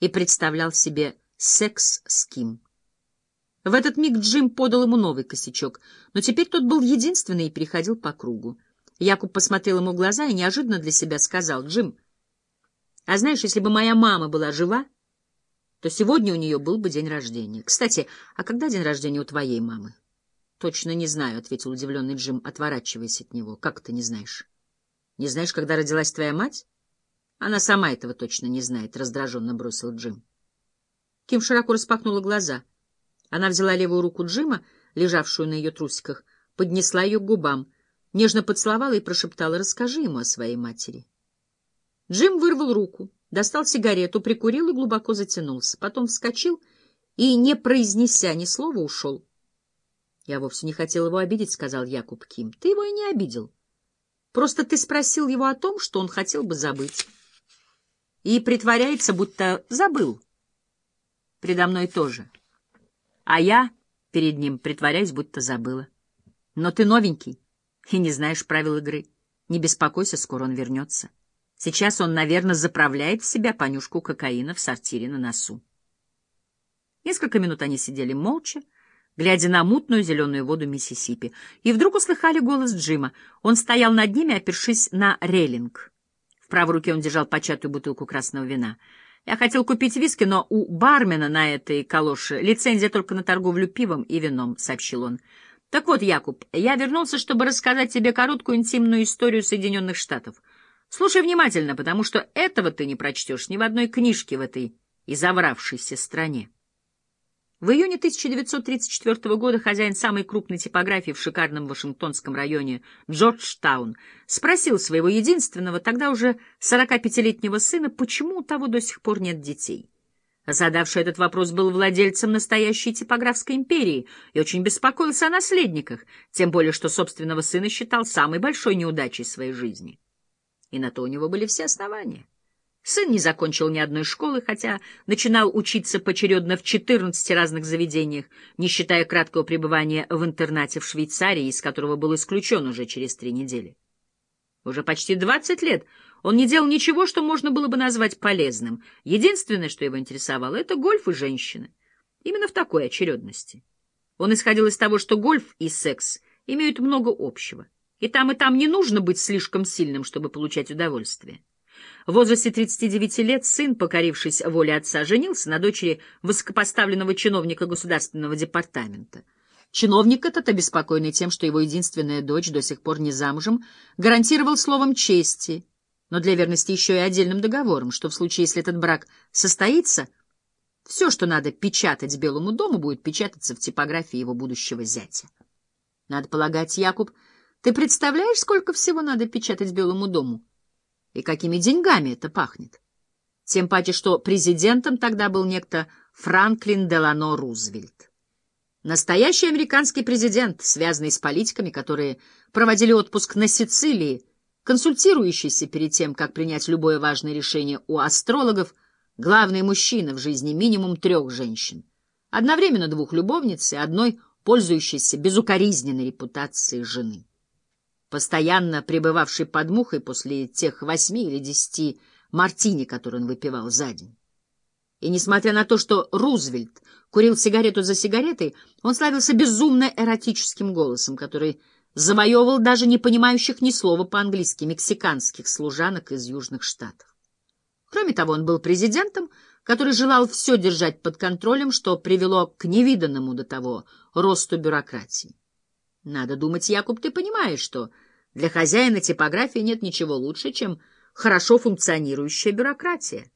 и представлял себе секс с Ким. В этот миг Джим подал ему новый косячок, но теперь тот был единственный и переходил по кругу. Якуб посмотрел ему в глаза и неожиданно для себя сказал: «Джим, а знаешь, если бы моя мама была жива, то сегодня у нее был бы день рождения. Кстати, а когда день рождения у твоей мамы?» «Точно не знаю», — ответил удивленный Джим, отворачиваясь от него. «Как ты не знаешь? Не знаешь, когда родилась твоя мать?» «Она сама этого точно не знает», — раздраженно бросил Джим. Ким широко распахнула глаза. Она взяла левую руку Джима, лежавшую на ее трусиках, поднесла ее к губам, нежно поцеловала и прошептала: «Расскажи ему о своей матери». Джим вырвал руку, достал сигарету, прикурил и глубоко затянулся. Потом вскочил и, не произнеся ни слова, ушел. «Я вовсе не хотел его обидеть», — сказал Якуб Ким. «Ты его и не обидел. Просто ты спросил его о том, что он хотел бы забыть. И притворяется, будто забыл. Предо мной тоже. А я перед ним притворяюсь, будто забыла. Но ты новенький и не знаешь правил игры. Не беспокойся, скоро он вернется. Сейчас он, наверное, заправляет в себя понюшку кокаина в сортире на носу». Несколько минут они сидели молча, глядя на мутную зеленую воду Миссисипи, и вдруг услыхали голос Джима. Он стоял над ними, опершись на рейлинг. В правой руке он держал початую бутылку красного вина. «Я хотел купить виски, но у бармена на этой калоше лицензия только на торговлю пивом и вином», — сообщил он. «Так вот, Якуб, я вернулся, чтобы рассказать тебе короткую интимную историю Соединенных Штатов. Слушай внимательно, потому что этого ты не прочтешь ни в одной книжке в этой изовравшейся стране». В июне 1934 года хозяин самой крупной типографии в шикарном вашингтонском районе Джорджтаун спросил своего единственного, тогда уже 45-летнего сына, почему у того до сих пор нет детей. Задавший этот вопрос был владельцем настоящей типографской империи и очень беспокоился о наследниках, тем более что собственного сына считал самой большой неудачей своей жизни. И на то у него были все основания. Сын не закончил ни одной школы, хотя начинал учиться поочередно в 14 разных заведениях, не считая краткого пребывания в интернате в Швейцарии, из которого был исключен уже через 3 недели. Уже почти 20 лет он не делал ничего, что можно было бы назвать полезным. Единственное, что его интересовало, — это гольф и женщины. Именно в такой очередности. Он исходил из того, что гольф и секс имеют много общего. И там не нужно быть слишком сильным, чтобы получать удовольствие. В возрасте 39 лет сын, покорившись воле отца, женился на дочери высокопоставленного чиновника государственного департамента. Чиновник этот, обеспокоенный тем, что его единственная дочь до сих пор не замужем, гарантировал словом чести, но для верности еще и отдельным договором, что в случае, если этот брак состоится, все, что надо печатать Белому дому, будет печататься в типографии его будущего зятя. Надо полагать, Якуб, ты представляешь, сколько всего надо печатать Белому дому? И какими деньгами это пахнет? Тем паче, что президентом тогда был некто Франклин Делано Рузвельт. Настоящий американский президент, связанный с политиками, которые проводили отпуск на Сицилии, консультирующийся перед тем, как принять любое важное решение у астрологов, главный мужчина в жизни минимум 3 женщин, одновременно 2 любовниц и одной пользующейся безукоризненной репутацией жены. Постоянно пребывавший под мухой после тех 8 или 10 мартини, которые он выпивал за день. И несмотря на то, что Рузвельт курил сигарету за сигаретой, он славился безумно эротическим голосом, который завоевывал даже не понимающих ни слова по-английски мексиканских служанок из Южных Штатов. Кроме того, он был президентом, который желал все держать под контролем, что привело к невиданному до того росту бюрократии. Надо думать, Якуб, ты понимаешь, что для хозяина типографии нет ничего лучше, чем хорошо функционирующая бюрократия.